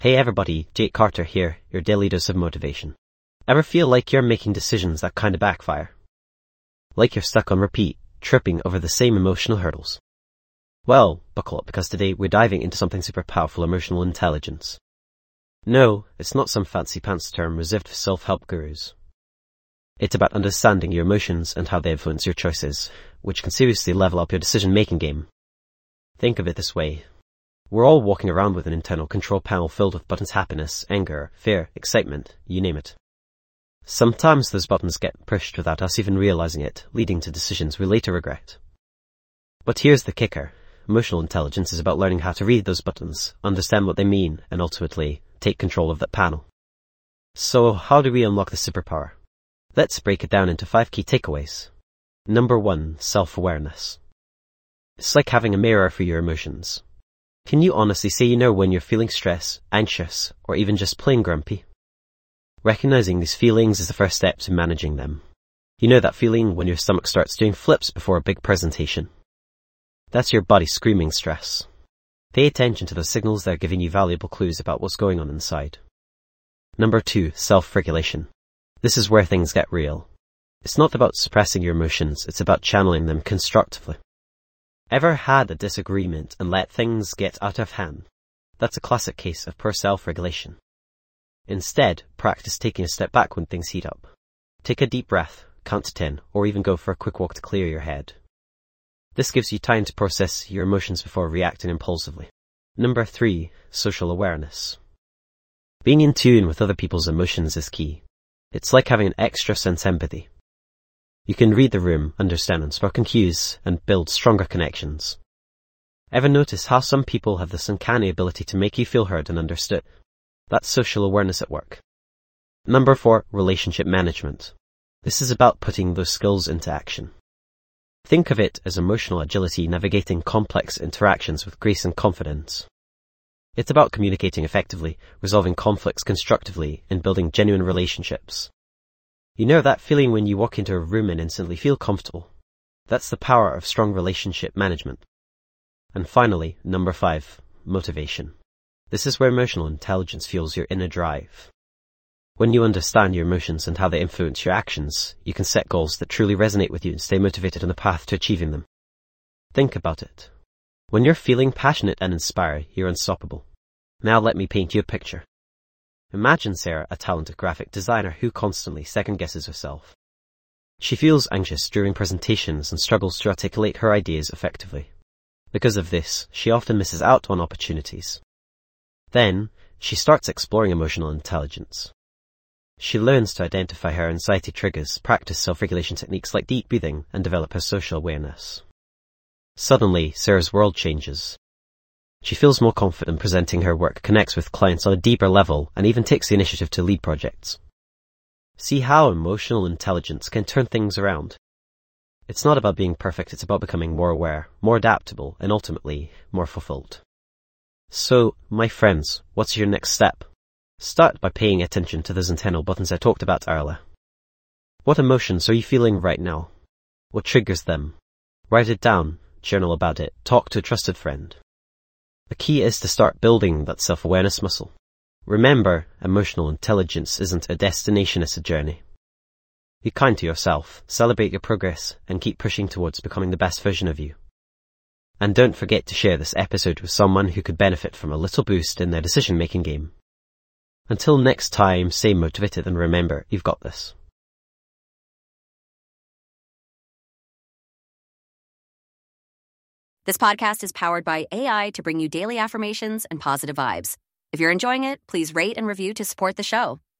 Hey everybody, Jake Carter here, your daily dose of motivation. Ever feel like you're making decisions that kinda backfire? Like you're stuck on repeat, tripping over the same emotional hurdles? Well, buckle up because today we're diving into something super powerful: emotional intelligence. No, it's not some fancy pants term reserved for self-help gurus. It's about understanding your emotions and how they influence your choices, which can seriously level up your decision-making game. Think of it this way. We're all walking around with an internal control panel filled with buttons: happiness, anger, fear, excitement, you name it. Sometimes those buttons get pushed without us even realizing it, leading to decisions we later regret. But here's the kicker. Emotional intelligence is about learning how to read those buttons, understand what they mean, and ultimately take control of that panel. So how do we unlock the superpower? Let's break it down into 5 key takeaways. Number 1, self-awareness. It's like having a mirror for your emotions. Can you honestly say you know when you're feeling stressed, anxious, or even just plain grumpy? Recognizing these feelings is the first step to managing them. You know that feeling when your stomach starts doing flips before a big presentation? That's your body screaming stress. Pay attention to the signals that are giving you valuable clues about what's going on inside. Number 2, self-regulation. This is where things get real. It's not about suppressing your emotions, it's about channeling them constructively. Ever had a disagreement and let things get out of hand? That's a classic case of poor self-regulation. Instead, practice taking a step back when things heat up. Take a deep breath, count to 10, or even go for a quick walk to clear your head. This gives you time to process your emotions before reacting impulsively. Number 3, social awareness. Being in tune with other people's emotions is key. It's like having an extra sense empathy. You can read the room, understand unspoken cues, and build stronger connections. Ever notice how some people have this uncanny ability to make you feel heard and understood? That's social awareness at work. Number 4, relationship management. This is about putting those skills into action. Think of it as emotional agility, navigating complex interactions with grace and confidence. It's about communicating effectively, resolving conflicts constructively, and building genuine relationships. You know that feeling when you walk into a room and instantly feel comfortable? That's the power of strong relationship management. And finally, number 5, motivation. This is where emotional intelligence fuels your inner drive. When you understand your emotions and how they influence your actions, you can set goals that truly resonate with you and stay motivated on the path to achieving them. Think about it. When you're feeling passionate and inspired, you're unstoppable. Now let me paint you a picture. Imagine Sarah, a talented graphic designer who constantly second-guesses herself. She feels anxious during presentations and struggles to articulate her ideas effectively. Because of this, she often misses out on opportunities. Then, she starts exploring emotional intelligence. She learns to identify her anxiety triggers, practice self-regulation techniques like deep breathing, and develop her social awareness. Suddenly, Sarah's world changes. She feels more confident presenting her work, connects with clients on a deeper level, and even takes the initiative to lead projects. See how emotional intelligence can turn things around. It's not about being perfect, it's about becoming more aware, more adaptable, and ultimately, more fulfilled. So, my friends, what's your next step? Start by paying attention to those internal buttons I talked about earlier. What emotions are you feeling right now? What triggers them? Write it down, journal about it, talk to a trusted friend. The key is to start building that self-awareness muscle. Remember, emotional intelligence isn't a destination, it's a journey. Be kind to yourself, celebrate your progress, and keep pushing towards becoming the best version of you. And don't forget to share this episode with someone who could benefit from a little boost in their decision-making game. Until next time, stay motivated and remember, you've got this. This podcast is powered by AI to bring you daily affirmations and positive vibes. If you're enjoying it, please rate and review to support the show.